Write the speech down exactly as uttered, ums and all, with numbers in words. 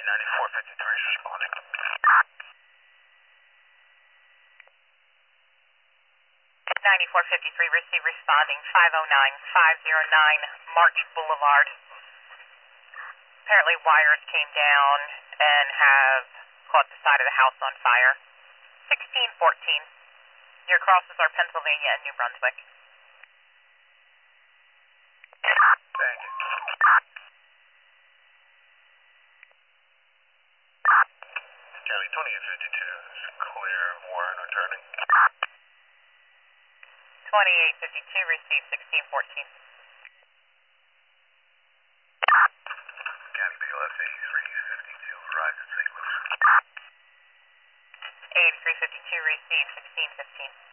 ninety-four fifty-three is responding. ninety-four fifty-three, receive responding, five oh nine, five oh nine March Boulevard. Apparently wires came down and have caught the side of the house on fire. sixteen fourteen, near crosses are Pennsylvania and New Brunswick. Thank you. Charlie, twenty-eight fifty-two is clear of Warren returning. twenty-eight fifty-two, receive sixteen fourteen. County B L S eighty-three fifty-two, Verizon Saint Louis. eighty-three fifty-two, receive sixteen fifteen.